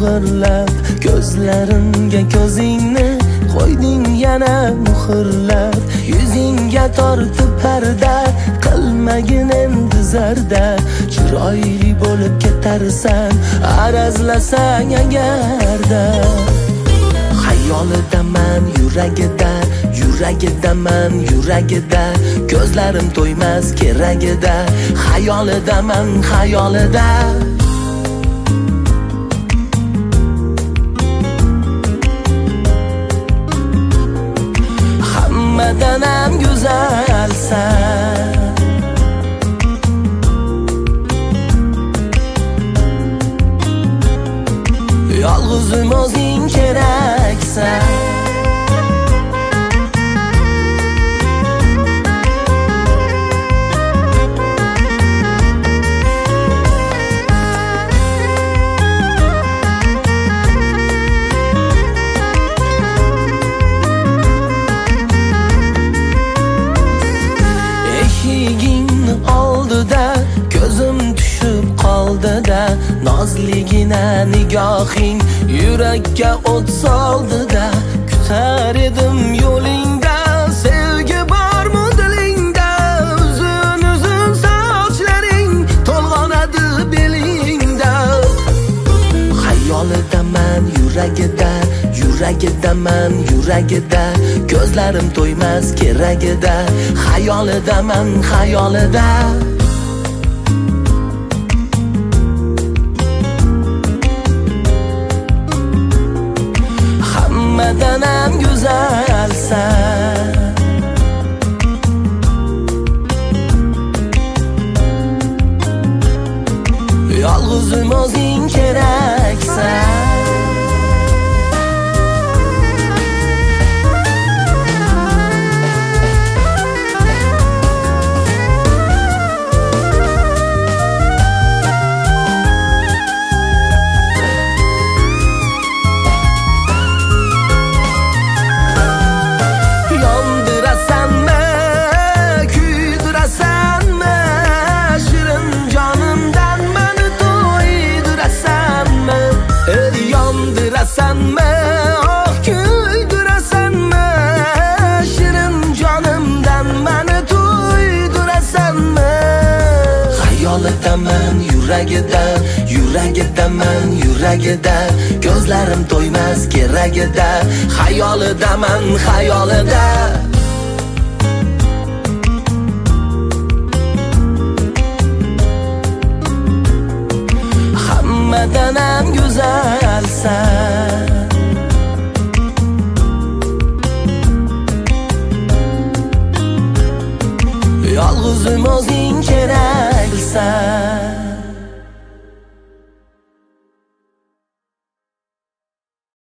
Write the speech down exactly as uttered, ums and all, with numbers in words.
o'g'irlab, ko'zlarimga ko'zingni qo'yding yana muhrlab. Yuzingga tortib parda, qilmagin endi zarda. Chiroyli bo'lib ketarsan, arazlasang agarda. Xayolidaman yuragida, yuragidaman yuragida, ko'zlarim to'ymas keragida. Xayolidaman xayolida. Hammadan ham go'zalsan, yolg'izim o'zing keraksan. Eshigingni oldida ko'zim tushib qoldi-da, nozligina nigohing yurakka o't soldi-da. Kutar edim yo'lingda, sevgi bormi dilingda. Uzun uzun sochlaring to'lg'onadi belingda. Xayolidaman yuragida, yuragidaman yuragida, ko'zlarim to'ymas keragida. Xayolidaman xayolida. Hammadan ham go'zalsan, yolg'izim o'zing keraksan. Yondirasanmi, oh kuydirasanmi, shirin jonimdan mani to'ydirasanmi. Xayolidaman yuragida, yuragidaman yuragida, ko'zlarim to'ymas keragida. Xayolidaman xayolida. Hammadan ham go'zalsan, yolg'izim o'zing keraksan.